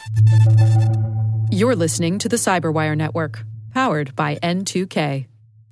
You're listening to the Cyberwire Network, powered by N2K.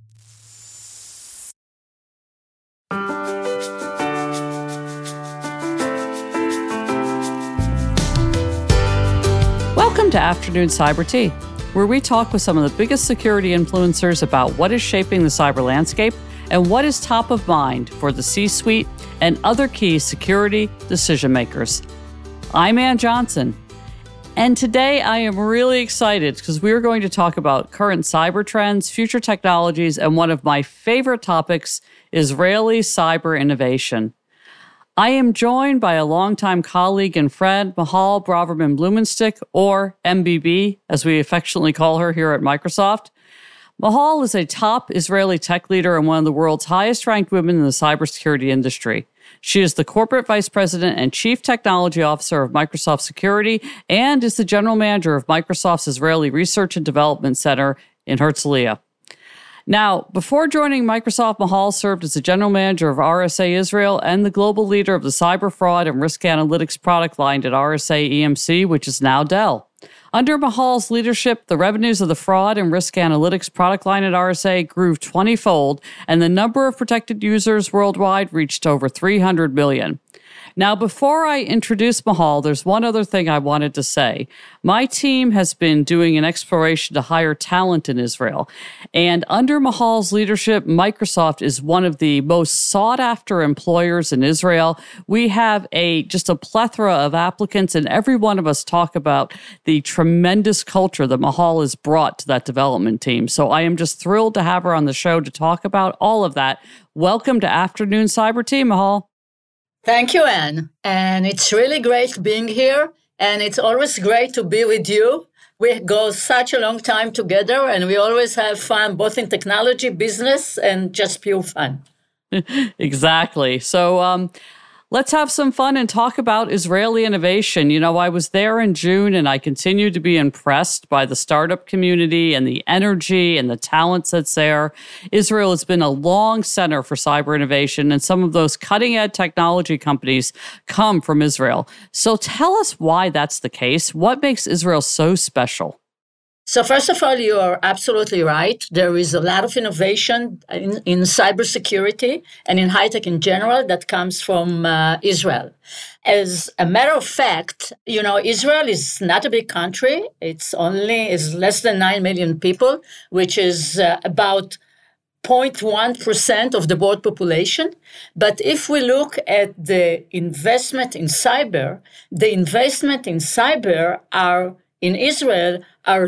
Welcome to Afternoon Cyber Tea, where we talk with some of the biggest security influencers about what is shaping the cyber landscape and what is top of mind for the C-suite and other key security decision makers. I'm Ann Johnson, and today I am really excited because we are going to talk about current cyber trends, future technologies, and one of my favorite topics, Israeli cyber innovation. I am joined by a longtime colleague and friend, Michal Braverman-Blumenstick, or MBB, as we affectionately call her here at Microsoft. Michal is a top Israeli tech leader and one of the world's highest-ranked women in the cybersecurity industry. She is the corporate vice president and chief technology officer of Microsoft Security and is the general manager of Microsoft's Israeli Research and Development Center in Herzliya. Now, before joining Microsoft, Michal served as the general manager of RSA Israel and the global leader of the cyber fraud and risk analytics product line at RSA EMC, which is now Dell. Under Michal's leadership, the revenues of the fraud and risk analytics product line at RSA grew 20-fold, and the number of protected users worldwide reached over 300 million. Now, before I introduce Michal, there's one other thing I wanted to say. My team has been doing an exploration to hire talent in Israel, and under Michal's leadership, Microsoft is one of the most sought-after employers in Israel. We have just a plethora of applicants, and every one of us talk about the tremendous culture that Michal has brought to that development team. So I am just thrilled to have her on the show to talk about all of that. Welcome to Afternoon Cyber Tea, Michal. Thank you, Anne. And it's really great being here. And it's always great to be with you. We go such a long time together, and we always have fun, both in technology, business, and just pure fun. Exactly. So let's have some fun and talk about Israeli innovation. You know, I was there in June, and I continue to be impressed by the startup community and the energy and the talents that's there. Israel has been a long center for cyber innovation, and some of those cutting-edge technology companies come from Israel. So tell us why that's the case. What makes Israel so special? So first of all, you are absolutely right. There is a lot of innovation in cybersecurity and in high-tech in general that comes from Israel. As a matter of fact, you know, Israel is not a big country. It's less than 9 million people, which is about 0.1% of the world population. But if we look at the investment in cyber, the investment in cyber in Israel are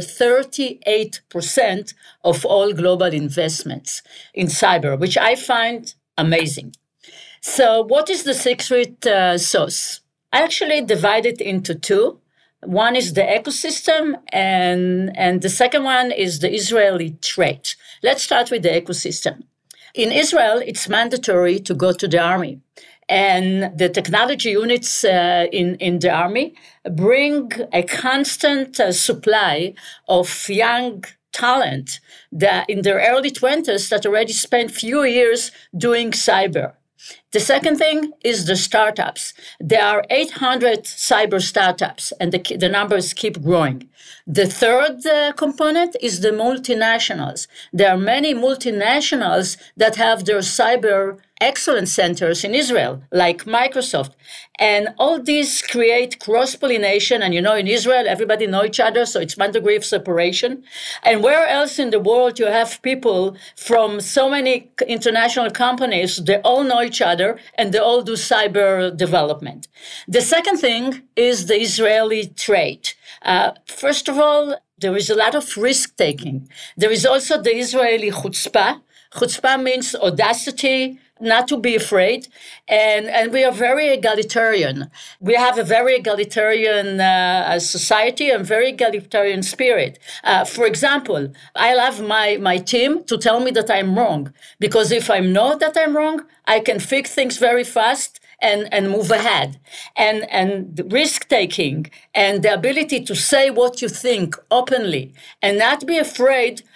38% of all global investments in cyber, which I find amazing. So what is the secret sauce? I actually divide it into two. One is the ecosystem, and the second one is the Israeli trait. Let's start with the ecosystem. In Israel, it's mandatory to go to the army. And the technology units in the army bring a constant supply of young talent that in their early 20s that already spent few years doing cyber. The second thing is the startups. There are 800 cyber startups, and the numbers keep growing. The third component is the multinationals. There are many multinationals that have their cyber excellence centers in Israel, like Microsoft. And all these create cross-pollination. And, you know, in Israel, everybody knows each other, so it's 1 degree of separation. And where else in the world you have people from so many international companies, they all know each other, and they all do cyber development. The second thing is the Israeli trait. First of all, there is a lot of risk-taking. There is also the Israeli chutzpah. Chutzpah means audacity, not to be afraid, and we are very egalitarian. We have a very egalitarian society and very egalitarian spirit. For example, I love my team to tell me that I'm wrong, because if I know that I'm wrong, I can fix things very fast and move ahead. And the risk-taking and the ability to say what you think openly and not be afraid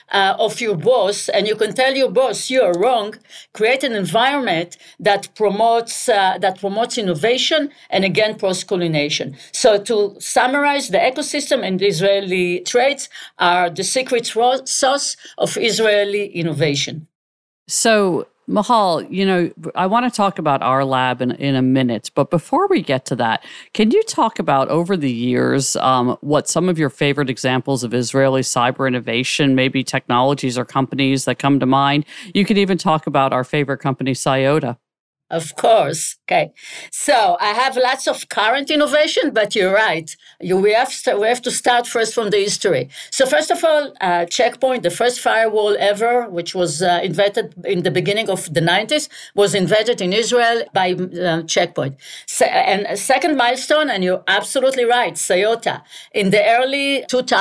of your boss, and you can tell your boss you are wrong. Create an environment that promotes innovation and again cross-pollination. So to summarize, the ecosystem and the Israeli trades are the secret sauce of Israeli innovation. So, Michal, I want to talk about our lab in a minute. But before we get to that, can you talk about over the years what some of your favorite examples of Israeli cyber innovation, maybe technologies or companies that come to mind? You could even talk about our favorite company, Cyota. Of course. Okay. So I have lots of current innovation, but you're right. We have to start first from the history. So first of all, Check Point, the first firewall ever, which was invented in the beginning of the 90s, was invented in Israel by Check Point. And a second milestone, and you're absolutely right, Cyota. In the early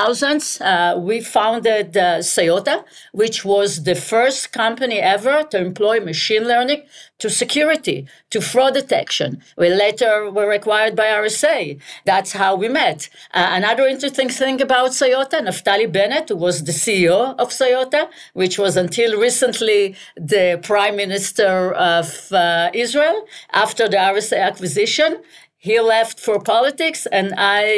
2000s, we founded Cyota, which was the first company ever to employ machine learning to security, to fraud detection. We later were acquired by RSA. That's how we met. Another interesting thing about Cyota, Naftali Bennett, who was the CEO of Cyota, which was until recently the Prime Minister of Israel, after the RSA acquisition. He left for politics, and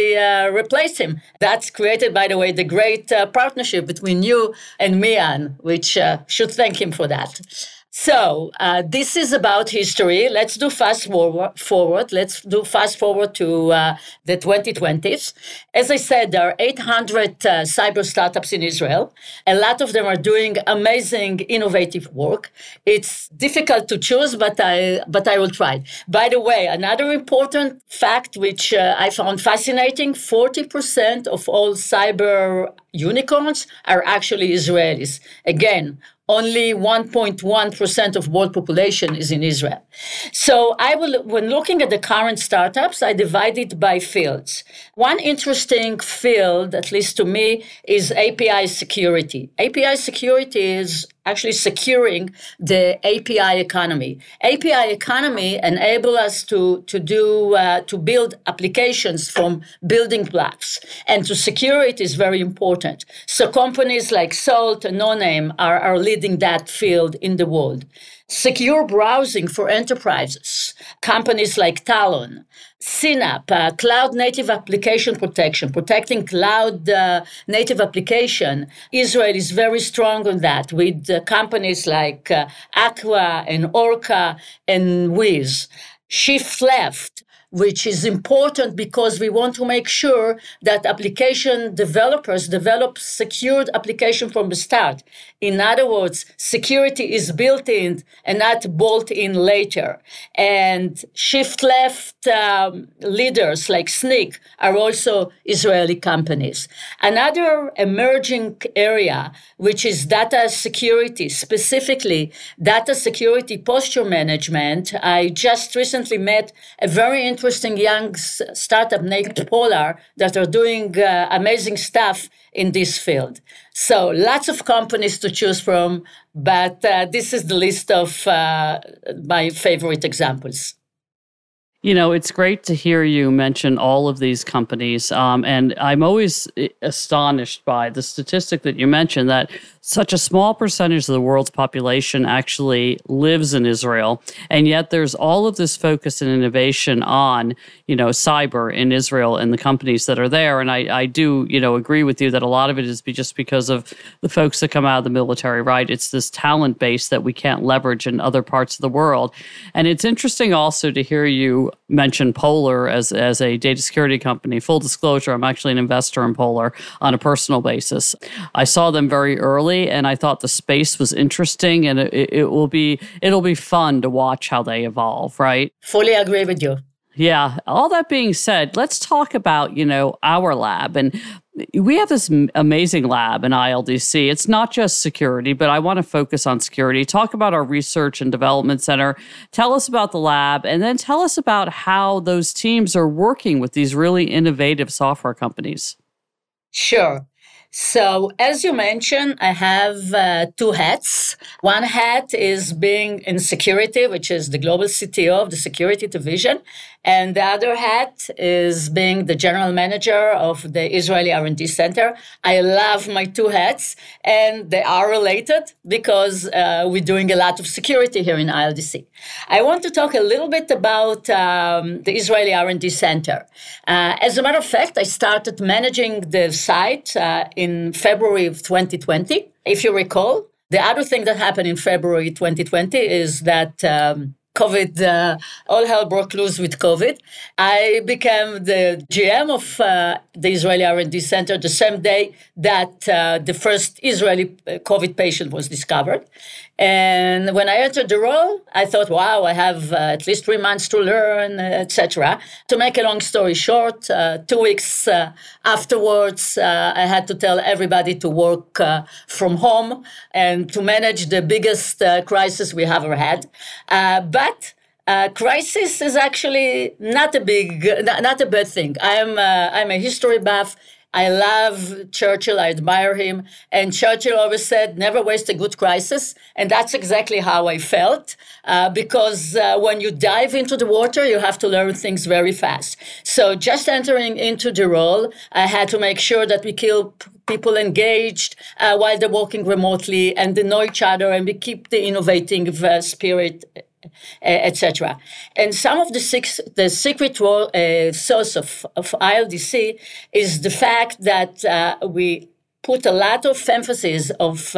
I replaced him. That's created, by the way, the great partnership between you and Mian, which should thank him for that. So this is about history. Let's do fast forward. Let's do fast forward to the 2020s. As I said, there are 800 cyber startups in Israel. A lot of them are doing amazing, innovative work. It's difficult to choose, but I will try. By the way, another important fact which I found fascinating, 40% of all cyber unicorns are actually Israelis. Again, only 1.1% of world population is in Israel. So when looking at the current startups, I divide it by fields. One interesting field, at least to me, is API security. API security is actually securing the API economy. API economy enable us to build applications from building blocks, and to secure it is very important. So companies like Salt and Noname are leading that field in the world. Secure browsing for enterprises, companies like Talon. CNAPP, Cloud Native Application Protection, protecting cloud native application. Israel is very strong on that with companies like Aqua and Orca and Wiz. Shift Left, which is important because we want to make sure that application developers develop secured application from the start. In other words, security is built in and not bolt in later. And Shift Left leaders like Snyk are also Israeli companies. Another emerging area, which is data security, specifically data security posture management. I just recently met a very interesting young startup named Polar that are doing amazing stuff in this field. So lots of companies to choose from, but this is the list of my favorite examples. It's great to hear you mention all of these companies. And I'm always astonished by the statistic that you mentioned that such a small percentage of the world's population actually lives in Israel. And yet there's all of this focus and innovation on, cyber in Israel and the companies that are there. And I do, agree with you that a lot of it is just because of the folks that come out of the military, right? It's this talent base that we can't leverage in other parts of the world. And it's interesting also to hear you mention Polar as a data security company. Full disclosure, I'm actually an investor in Polar on a personal basis. I saw them very early, and I thought the space was interesting, and it'll be fun to watch how they evolve, right? Fully agree with you. Yeah. All that being said, let's talk about, our lab. And we have this amazing lab in ILDC. It's not just security, but I want to focus on security. Talk about our research and development center. Tell us about the lab, and then tell us about how those teams are working with these really innovative software companies. Sure. So, as you mentioned, I have two hats. One hat is being in security, which is the global CTO of the security division. And the other hat is being the general manager of the Israeli R&D Center. I love my two hats, and they are related because we're doing a lot of security here in ILDC. I want to talk a little bit about the Israeli R&D Center. As a matter of fact, I started managing the site in February of 2020. If you recall, the other thing that happened in February 2020 is that COVID, all hell broke loose with COVID. I became the GM of the Israeli R&D Center the same day that the first Israeli COVID patient was discovered. And when I entered the role, I thought, wow, I have at least 3 months to learn, etc. To make a long story short, 2 weeks afterwards, I had to tell everybody to work from home and to manage the biggest crisis we ever had. But crisis is actually not a bad thing. I'm a history buff. I love Churchill. I admire him. And Churchill always said, never waste a good crisis. And that's exactly how I felt, because when you dive into the water, you have to learn things very fast. So just entering into the role, I had to make sure that we keep people engaged while they're working remotely, and they know each other, and we keep the innovative spirit, etc. And some of the secret source of ILDC is the fact that we put a lot of emphasis of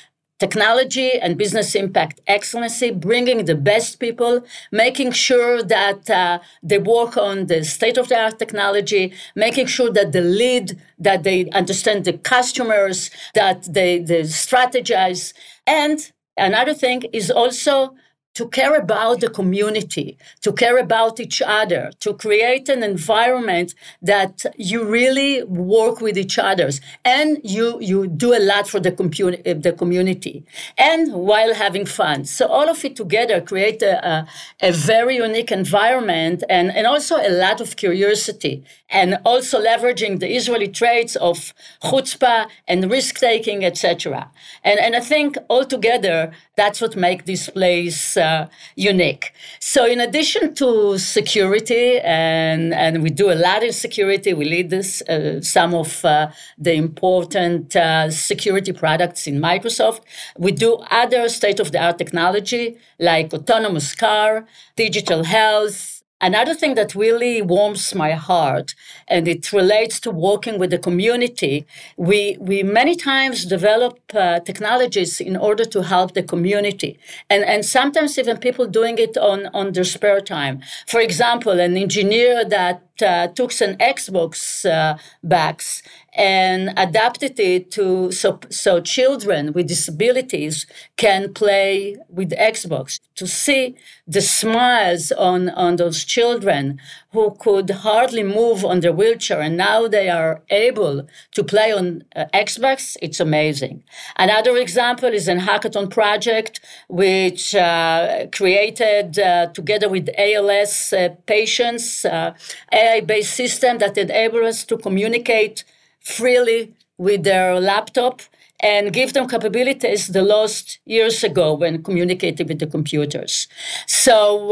technology and business impact excellency, bringing the best people, making sure that they work on the state-of-the-art technology, making sure that that they understand the customers, that they strategize. And another thing is also to care about the community, to care about each other, to create an environment that you really work with each other, and you do a lot for the community, and while having fun. So all of it together create a very unique environment, and also a lot of curiosity, and also leveraging the Israeli traits of chutzpah and risk-taking, etc. And I think altogether, that's what makes this place unique. So in addition to security, and we do a lot in security, we lead this, some of the important security products in Microsoft. We do other state-of-the-art technology like autonomous car, digital health. Another thing that really warms my heart, and it relates to working with the community, we many times develop technologies in order to help the community. And sometimes even people doing it on their spare time. For example, an engineer that took an Xbox box and adapted it so children with disabilities can play with Xbox. To see the smiles on those children who could hardly move on their wheelchair, and now they are able to play on Xbox, it's amazing. Another example is a hackathon project which created, together with ALS patients, AI-based system that enable us to communicate freely with their laptop and give them capabilities they lost years ago when communicating with the computers. So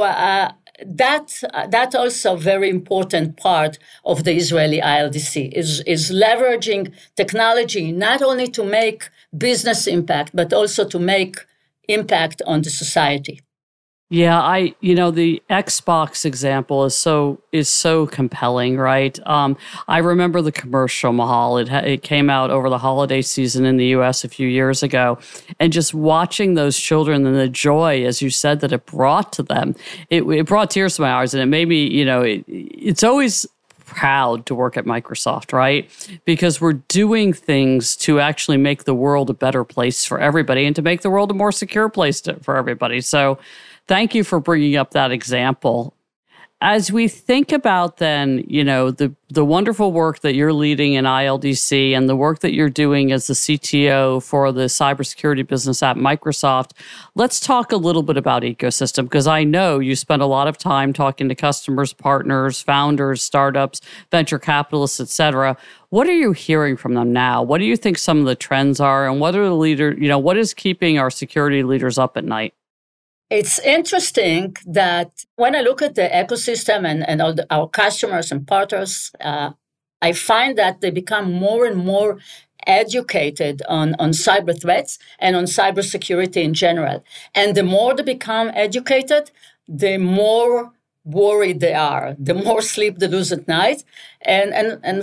that also very important part of the Israeli ILDC is leveraging technology not only to make business impact, but also to make impact on the society. Yeah, the Xbox example is so compelling, right? I remember the commercial, Mahal. It came out over the holiday season in the U.S. a few years ago, and just watching those children and the joy, as you said, that it brought to them, it brought tears to my eyes, and it made me, it's always proud to work at Microsoft, right? Because we're doing things to actually make the world a better place for everybody, and to make the world a more secure place for everybody. So thank you for bringing up that example. As we think about then, the wonderful work that you're leading in ILDC and the work that you're doing as the CTO for the cybersecurity business at Microsoft, let's talk a little bit about ecosystem, because I know you spend a lot of time talking to customers, partners, founders, startups, venture capitalists, et cetera. What are you hearing from them now? What do you think some of the trends are, and what is keeping our security leaders up at night? It's interesting that when I look at the ecosystem and all our customers and partners, I find that they become more and more educated on cyber threats and on cybersecurity in general. And the more they become educated, the more worried they are, the more sleep they lose at night. And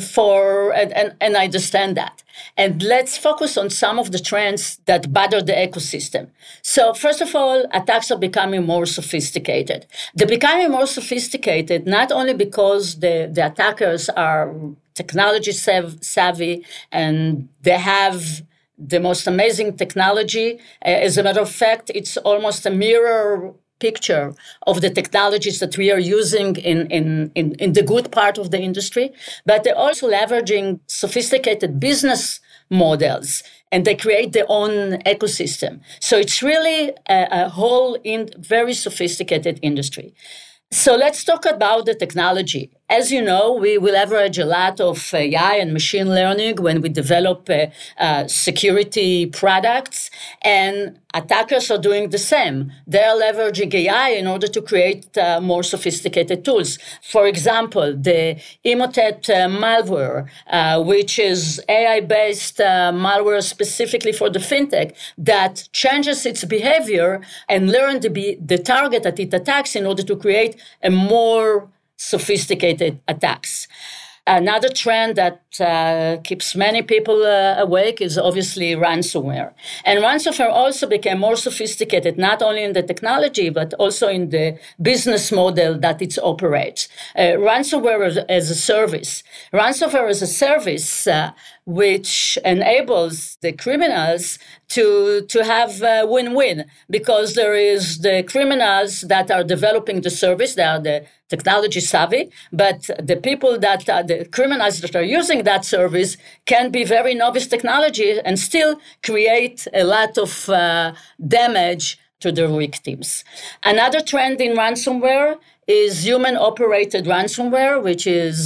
I understand that. And let's focus on some of the trends that bother the ecosystem. So first of all, attacks are becoming more sophisticated. They're becoming more sophisticated not only because the attackers are technology savvy and they have the most amazing technology. As a matter of fact, it's almost a mirror picture of the technologies that we are using in the good part of the industry, but they're also leveraging sophisticated business models and they create their own ecosystem. So it's really a whole very sophisticated industry. So let's talk about the technology. As you know, we leverage a lot of AI and machine learning when we develop security products, and attackers are doing the same. They are leveraging AI in order to create more sophisticated tools. For example, the Emotet malware, which is AI-based malware specifically for the fintech that changes its behavior and learns the target that it attacks in order to create a more sophisticated attacks. Another trend that keeps many people awake is obviously ransomware. And ransomware also became more sophisticated, not only in the technology, but also in the business model that it operates. Ransomware as a service. Ransomware as a service which enables the criminals to have a win-win, because there is the criminals that are developing the service, they are the technology savvy, but the people that are the criminals that are using that service can be very novice technology and still create a lot of damage to their victims. Another trend in ransomware is human-operated ransomware, which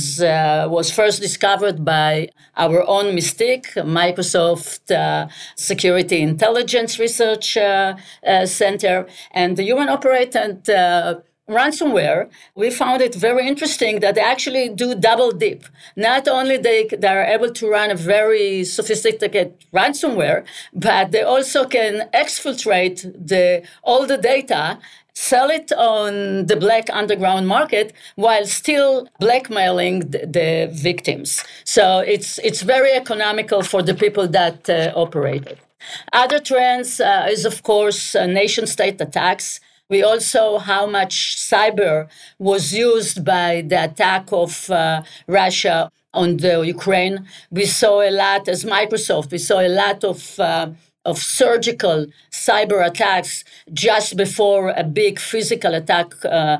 was first discovered by our own Mystique, Microsoft Security Intelligence Research Center. And the human-operated ransomware, we found it very interesting that they actually do double dip. Not only they are able to run a very sophisticated ransomware, but they also can exfiltrate all the data, sell it on the black underground market while still blackmailing the victims. So it's very economical for the people that operate it. Other trends is, of course, nation-state attacks. We also saw how much cyber was used by the attack of Russia on the Ukraine. We saw a lot, as Microsoft, we saw a lot of surgical cyber attacks just before a big physical attack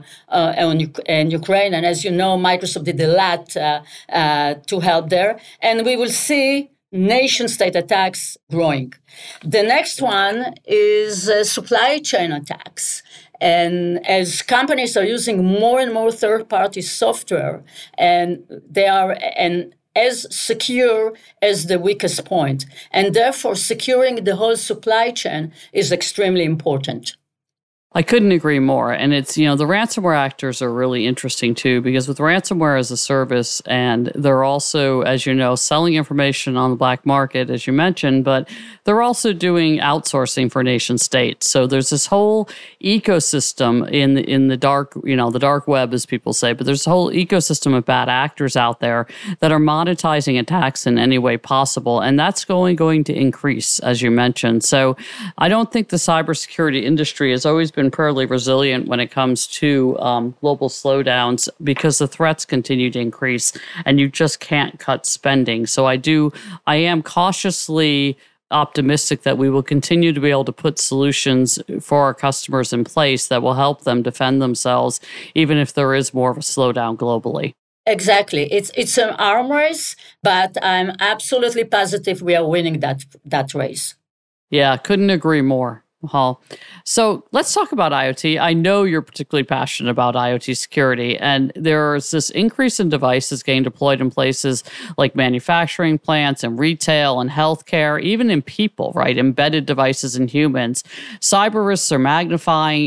in Ukraine. And as you know, Microsoft did a lot to help there. And we will see nation-state attacks growing. The next one is supply chain attacks. And as companies are using more and more third-party software, and they are as secure as the weakest point. And therefore, securing the whole supply chain is extremely important. I couldn't agree more. And it's, the ransomware actors are really interesting too, because with ransomware as a service, and they're also, as you know, selling information on the black market, as you mentioned, but they're also doing outsourcing for nation states. So there's this whole ecosystem in the dark, the dark web, as people say, but there's a whole ecosystem of bad actors out there that are monetizing attacks in any way possible. And that's going to increase, as you mentioned. So I don't think the cybersecurity industry has always been fairly resilient when it comes to global slowdowns, because the threats continue to increase and you just can't cut spending. So I am cautiously optimistic that we will continue to be able to put solutions for our customers in place that will help them defend themselves, even if there is more of a slowdown globally. Exactly. It's an arm race, but I'm absolutely positive we are winning that race. Yeah, couldn't agree more. Hall. So let's talk about IoT. I know you're particularly passionate about IoT security, and there's this increase in devices getting deployed in places like manufacturing plants and retail and healthcare, even in people, right? Embedded devices in humans. Cyber risks are magnifying.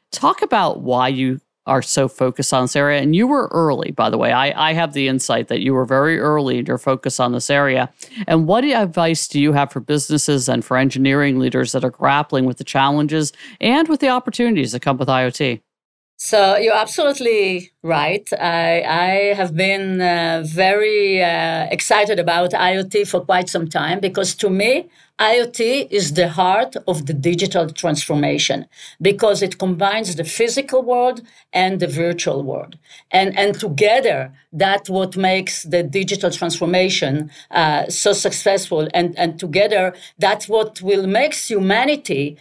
Talk about why you are so focused on this area. And you were early, by the way. I have the insight that you were very early in your focus on this area. And what advice do you have for businesses and for engineering leaders that are grappling with the challenges and with the opportunities that come with IoT? So you're absolutely right. I have been very excited about IoT for quite some time because to me, IoT is the heart of the digital transformation because it combines the physical world and the virtual world. And together, that's what makes the digital transformation so successful. And together, that's what will make humanity,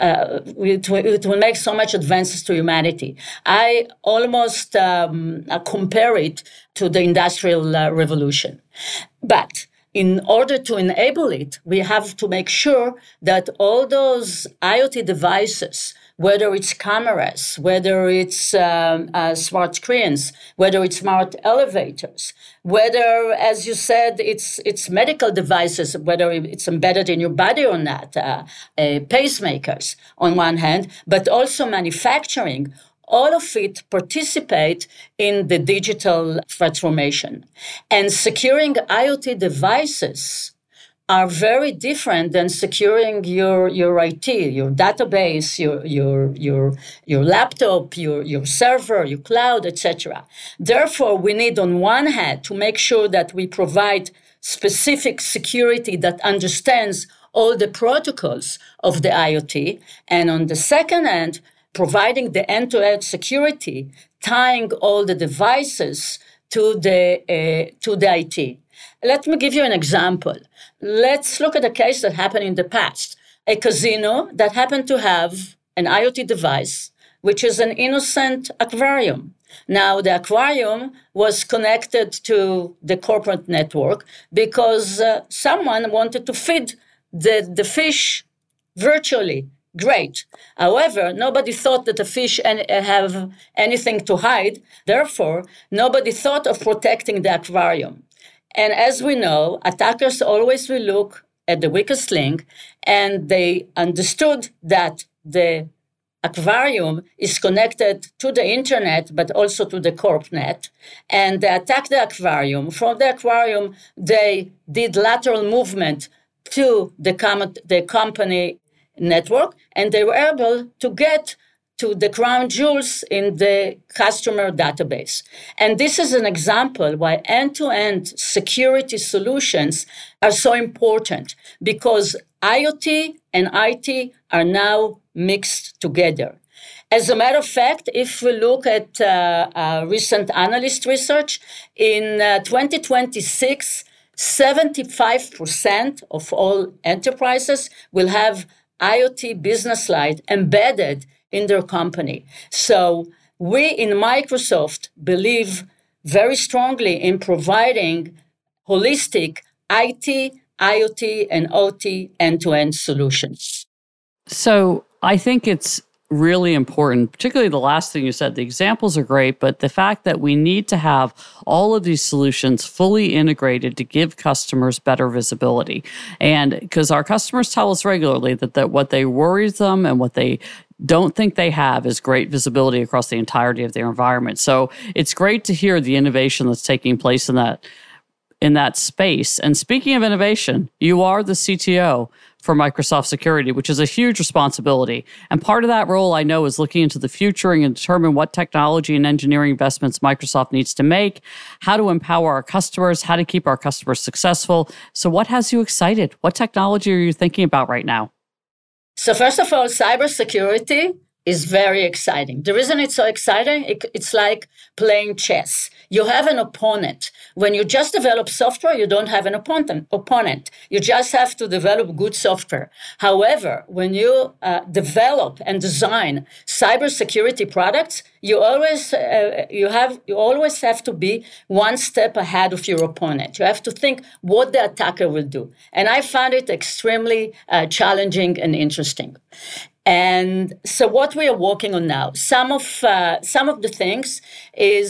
it will make so much advances to humanity. I almost compare it to the Industrial Revolution. But in order to enable it, we have to make sure that all those IoT devices, whether it's cameras, whether it's smart screens, whether it's smart elevators, whether, as you said, it's medical devices, whether it's embedded in your body or not, pacemakers on one hand, but also manufacturing, all of it participate in the digital transformation. And securing IoT devices are very different than securing your IT, your database, your laptop, your server, your cloud, etc. Therefore, we need on one hand to make sure that we provide specific security that understands all the protocols of the IoT, and on the second hand, providing the end-to-end security, tying all the devices to the IT. Let me give you an example. Let's look at a case that happened in the past. A casino that happened to have an IoT device, which is an innocent aquarium. Now, the aquarium was connected to the corporate network because someone wanted to feed the fish virtually. Great. However, nobody thought that the fish have anything to hide. Therefore, nobody thought of protecting the aquarium. And as we know, attackers always will look at the weakest link, and they understood that the aquarium is connected to the internet, but also to the corpnet. And they attacked the aquarium. From the aquarium, they did lateral movement to the company network, and they were able to get to the crown jewels in the customer database. And this is an example why end-to-end security solutions are so important, because IoT and IT are now mixed together. As a matter of fact, if we look at recent analyst research, in 2026, 75% of all enterprises will have IoT business line embedded in their company. So we in Microsoft believe very strongly in providing holistic IT, IoT, and OT end-to-end solutions. So I think it's really important, particularly the last thing you said. The examples are great, but the fact that we need to have all of these solutions fully integrated to give customers better visibility. And because our customers tell us regularly that what they worries them and what they don't think they have is great visibility across the entirety of their environment. So it's great to hear the innovation that's taking place in that space. And speaking of innovation, you are the CTO for Microsoft Security, which is a huge responsibility. And part of that role, I know, is looking into the future and determine what technology and engineering investments Microsoft needs to make, how to empower our customers, how to keep our customers successful. So what has you excited? What technology are you thinking about right now? So first of all, cybersecurity is very exciting. The reason it's so exciting, it's like playing chess. You have an opponent. When you just develop software, you don't have an opponent. You just have to develop good software. However, when you develop and design cybersecurity products, you always have to be one step ahead of your opponent. You have to think what the attacker will do. And I found it extremely challenging and interesting. And so what we are working on now, some of the things is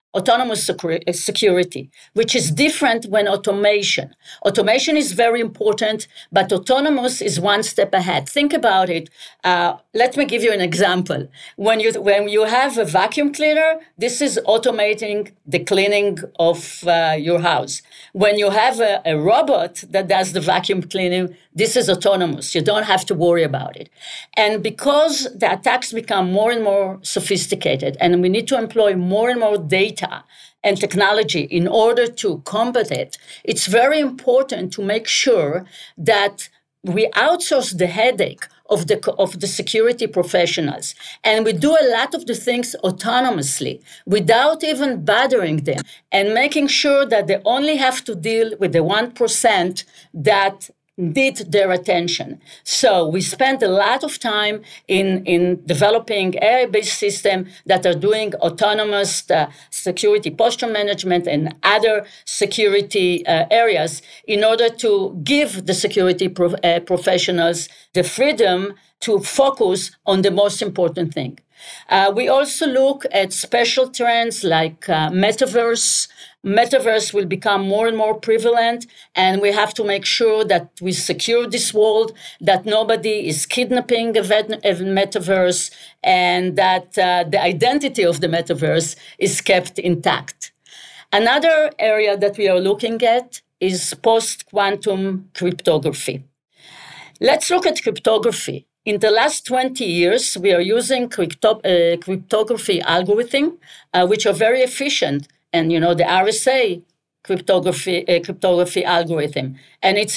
autonomous security, which is different when automation. Automation is very important, but autonomous is one step ahead. Think about it. Let me give you an example. When you have a vacuum cleaner, this is automating the cleaning of your house. When you have a robot that does the vacuum cleaning, this is autonomous. You don't have to worry about it. And because the attacks become more and more sophisticated, and we need to employ more and more data and technology in order to combat it, it's very important to make sure that we outsource the headache of the security professionals. And we do a lot of the things autonomously without even bothering them, and making sure that they only have to deal with the 1% that need their attention. So we spend a lot of time in developing AI-based systems that are doing autonomous security posture management and other security areas in order to give the security professionals the freedom to focus on the most important thing. We also look at special trends like metaverse. Metaverse will become more and more prevalent, and we have to make sure that we secure this world, that nobody is kidnapping a metaverse, and that the identity of the metaverse is kept intact. Another area that we are looking at is post-quantum cryptography. Let's look at cryptography. In the last 20 years, we are using cryptography algorithms, which are very efficient. And, the RSA cryptography algorithm. And it's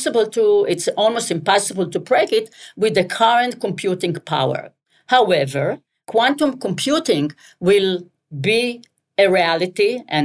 almost impossible to break it with the current computing power. However, quantum computing will be a reality, and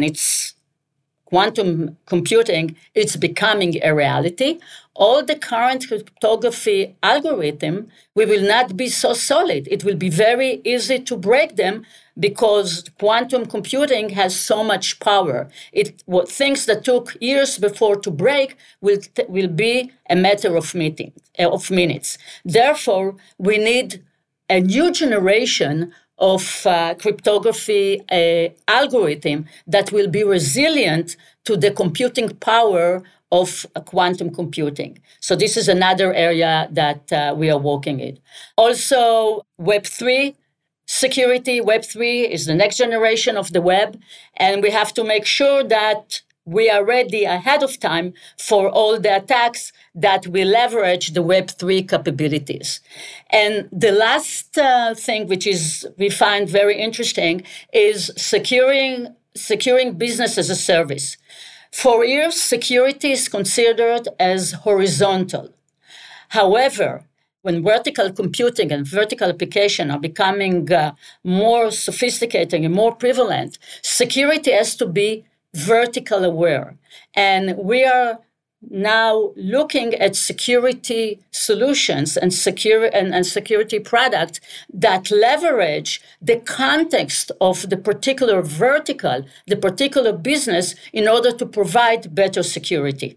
quantum computing, it's becoming a reality. All the current cryptography algorithm, we will not be so solid. It will be very easy to break them because quantum computing has so much power. Things that took years before to break will be a matter of minutes. Therefore, we need a new generation of cryptography algorithm that will be resilient to the computing power of quantum computing. So this is another area that we are working in. Also, Web3 security. Web3 is the next generation of the web, and we have to make sure that we are ready ahead of time for all the attacks that will leverage the Web3 capabilities. And the last thing, which we find very interesting, is securing business as a service. For years, security is considered as horizontal. However, when vertical computing and vertical application are becoming more sophisticated and more prevalent, security has to be vertical aware. And we are now looking at security solutions and security products that leverage the context of the particular vertical, the particular business, in order to provide better security.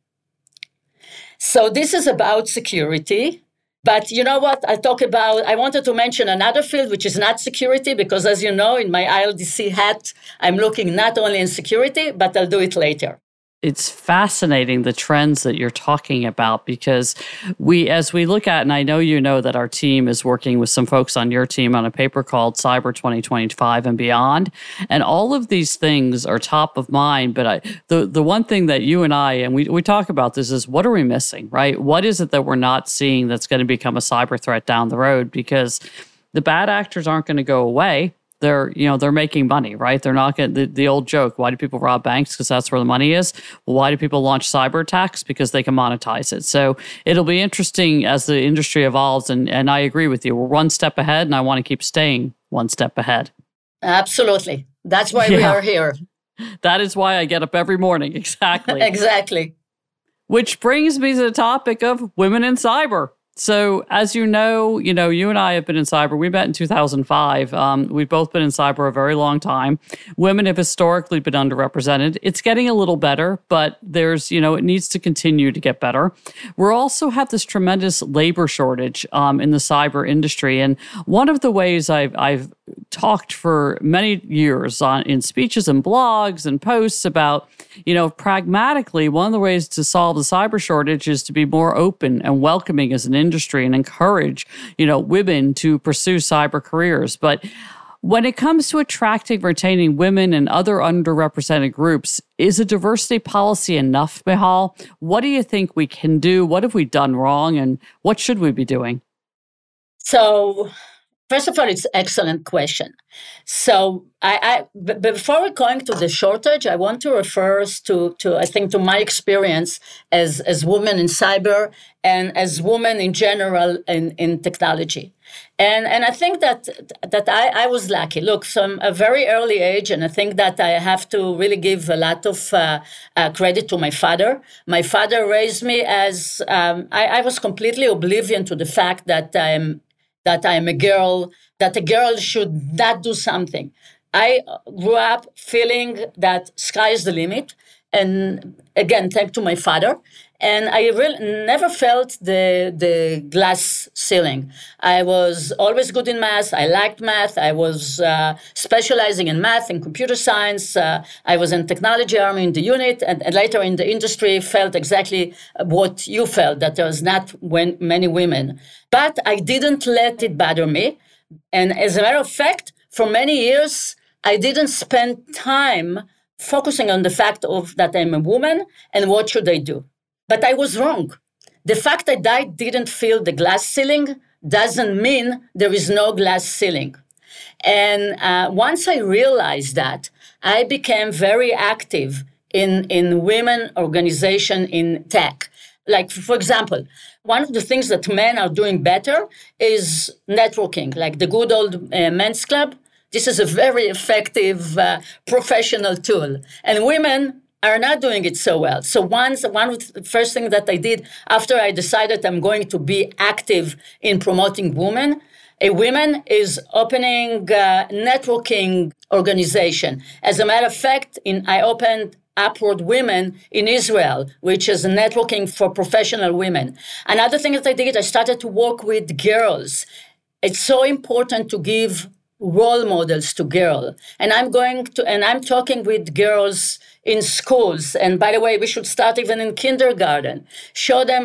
So this is about security. But you know what? I wanted to mention another field, which is not security, because as you know, in my ILDC hat, I'm looking not only in security, but I'll do it later. It's fascinating, the trends that you're talking about, because as we look at, and I know that our team is working with some folks on your team on a paper called Cyber 2025 and Beyond. And all of these things are top of mind. But the one thing that you and I, and we talk about this, is what are we missing, right? What is it that we're not seeing that's going to become a cyber threat down the road? Because the bad actors aren't going to go away. They're making money, right? They're not going to, the old joke, why do people rob banks? Because that's where the money is. Well, why do people launch cyber attacks? Because they can monetize it. So it'll be interesting as the industry evolves. And I agree with you. We're one step ahead, and I want to keep staying one step ahead. Absolutely. That's why we are here. That is why I get up every morning. Exactly. Exactly. Which brings me to the topic of women in cyber. So, as you know, you and I have been in cyber. We met in 2005. We've both been in cyber a very long time. Women have historically been underrepresented. It's getting a little better, but there's, it needs to continue to get better. We also have this tremendous labor shortage in the cyber industry. And one of the ways I've talked for many years in speeches and blogs and posts about, pragmatically, one of the ways to solve the cyber shortage is to be more open and welcoming as an industry and encourage, women to pursue cyber careers. But when it comes to attracting, retaining women and other underrepresented groups, is a diversity policy enough, Michal? What do you think we can do? What have we done wrong? And what should we be doing? So, first of all, it's an excellent question. So, before we're going to the shortage, I want to refer to my experience as women in cyber and as women in general in technology. And I think that I was lucky. Look, from a very early age, and I think that I have to really give a lot of credit to my father. My father raised me as I was completely oblivious to the fact that I'm a girl, that a girl should not do something. I grew up feeling that sky is the limit. And again, thanks to my father. And I really never felt the glass ceiling. I was always good in math. I liked math. I was specializing in math and computer science. I was in technology army in the unit, and later in the industry felt exactly what you felt, that there was not many women. But I didn't let it bother me. And as a matter of fact, for many years, I didn't spend time focusing on the fact of that I'm a woman and what should I do. But I was wrong. The fact that I didn't feel the glass ceiling doesn't mean there is no glass ceiling. And once I realized that, I became very active in women organization in tech. Like, for example, one of the things that men are doing better is networking, like the good old men's club. This is a very effective professional tool. And women are not doing it so well. So one of the first things that I did after I decided I'm going to be active in promoting women is opening a networking organization. As a matter of fact, I opened Upward Women in Israel, which is networking for professional women. Another thing that I did, I started to work with girls. It's so important to give role models to girls. And I'm talking with girls in schools. And by the way, we should start even in kindergarten. Show them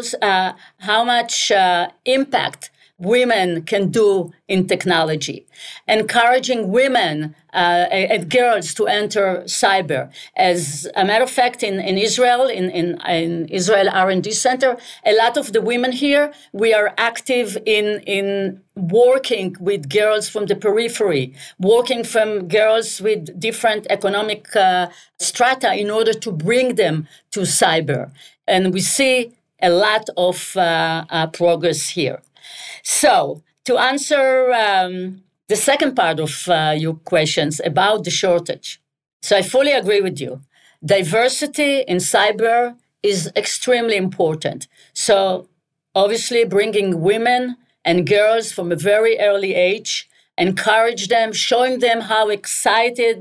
how much impact women can do in technology. Encouraging women and girls to enter cyber. As a matter of fact, in Israel, in Israel R&D Center, a lot of the women here, we are active in working with girls from the periphery, working from girls with different economic strata in order to bring them to cyber. And we see a lot of progress here. So, to answer the second part of your questions about the shortage. So, I fully agree with you. Diversity in cyber is extremely important. So, obviously, bringing women and girls from a very early age, encourage them, showing them how exciting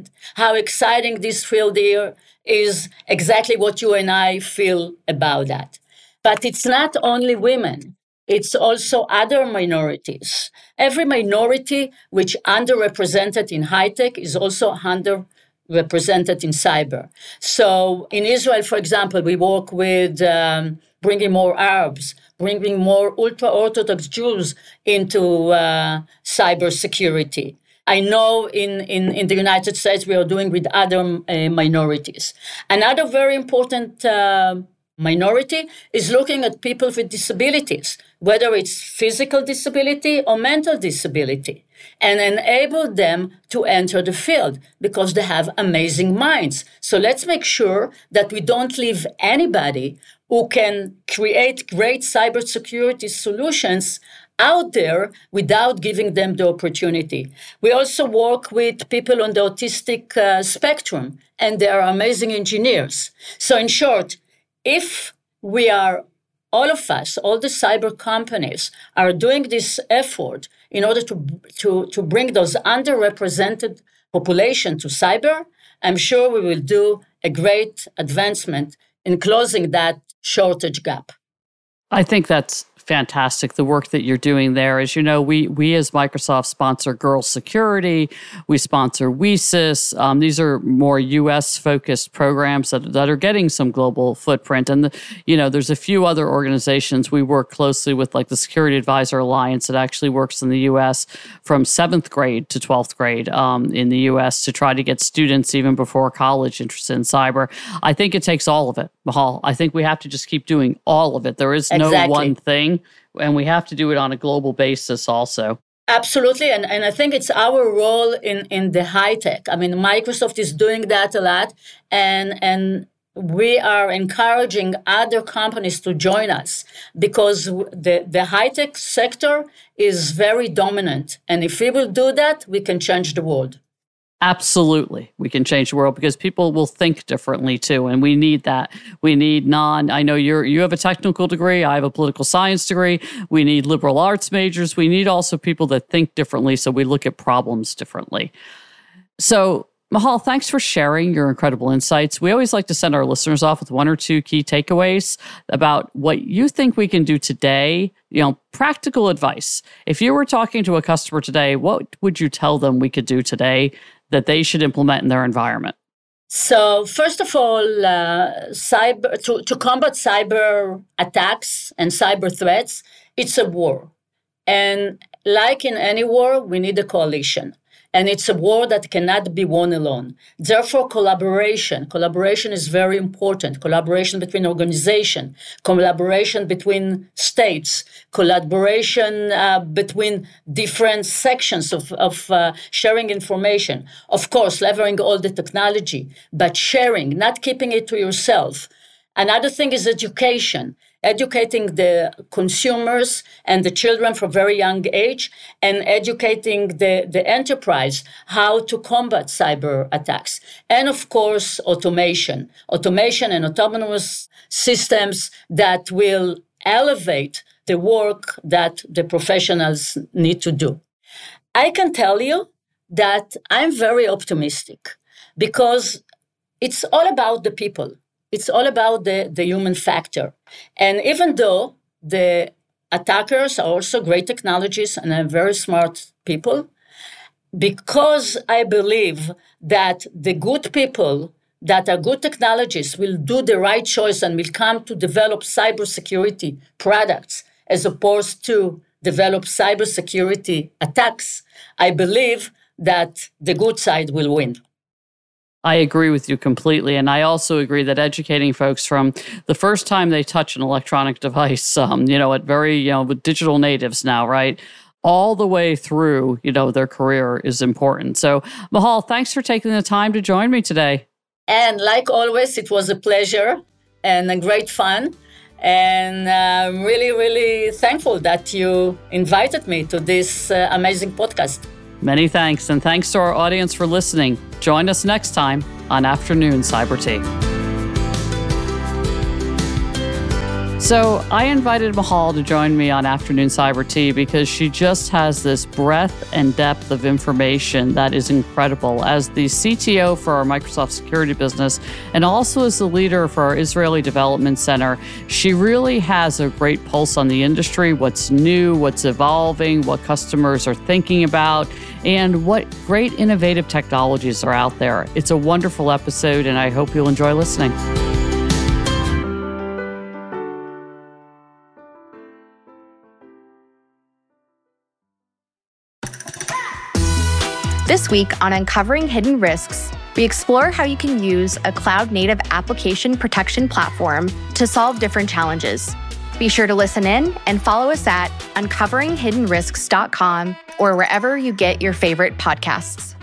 this field here is, exactly what you and I feel about that. But it's not only women. It's also other minorities. Every minority which underrepresented in high tech is also underrepresented in cyber. So in Israel, for example, we work with bringing more Arabs, bringing more ultra-Orthodox Jews into cybersecurity. I know in the United States we are doing with other minorities. Another very important minority is looking at people with disabilities, whether it's physical disability or mental disability, and enable them to enter the field because they have amazing minds. So let's make sure that we don't leave anybody who can create great cybersecurity solutions out there without giving them the opportunity. We also work with people on the autistic spectrum, and they are amazing engineers. So in short, if we are all of us, all the cyber companies are doing this effort in order to bring those underrepresented population to cyber, I'm sure we will do a great advancement in closing that shortage gap. I think that's fantastic, the work that you're doing there. As you know, we as Microsoft sponsor Girls Security. We sponsor WESIS. These are more U.S.-focused programs that are getting some global footprint. And, there's a few other organizations we work closely with, like the Security Advisor Alliance that actually works in the U.S. from 7th grade to 12th grade in the U.S. to try to get students even before college interested in cyber. I think it takes all of it, Michal. I think we have to just keep doing all of it. There is no one thing. And we have to do it on a global basis also. Absolutely. And I think it's our role in the high tech. I mean, Microsoft is doing that a lot. And we are encouraging other companies to join us because the high tech sector is very dominant. And if we will do that, we can change the world. Absolutely. We can change the world because people will think differently too. And we need that. We need I know you have a technical degree. I have a political science degree. We need liberal arts majors. We need also people that think differently. So we look at problems differently. So Michal, thanks for sharing your incredible insights. We always like to send our listeners off with one or two key takeaways about what you think we can do today, practical advice. If you were talking to a customer today, what would you tell them we could do today that they should implement in their environment? So first of all, to combat cyber attacks and cyber threats, it's a war. And like in any war, we need a coalition. And it's a war that cannot be won alone. Therefore, collaboration is very important. Collaboration between organizations, collaboration between states, collaboration between different sections of sharing information. Of course, leveraging all the technology, but sharing, not keeping it to yourself. Another thing is education. Educating the consumers and the children from very young age and educating the enterprise how to combat cyber attacks. And of course, automation and autonomous systems that will elevate the work that the professionals need to do. I can tell you that I'm very optimistic because it's all about the people. It's all about the human factor. And even though the attackers are also great technologists and are very smart people, because I believe that the good people that are good technologists will do the right choice and will come to develop cybersecurity products as opposed to develop cybersecurity attacks, I believe that the good side will win. I agree with you completely. And I also agree that educating folks from the first time they touch an electronic device, at very, with digital natives now, right? All the way through, their career is important. So, Michal, thanks for taking the time to join me today. And like always, it was a pleasure and a great fun. And I'm really, really thankful that you invited me to this amazing podcast. Many thanks, and thanks to our audience for listening. Join us next time on Afternoon Cyber Tea. So I invited Michal to join me on Afternoon Cyber Tea because she just has this breadth and depth of information that is incredible. As the CTO for our Microsoft security business and also as the leader for our Israeli Development Center, she really has a great pulse on the industry, what's new, what's evolving, what customers are thinking about, and what great innovative technologies are out there. It's a wonderful episode, and I hope you'll enjoy listening. This week on Uncovering Hidden Risks, we explore how you can use a cloud-native application protection platform to solve different challenges. Be sure to listen in and follow us at uncoveringhiddenrisks.com or wherever you get your favorite podcasts.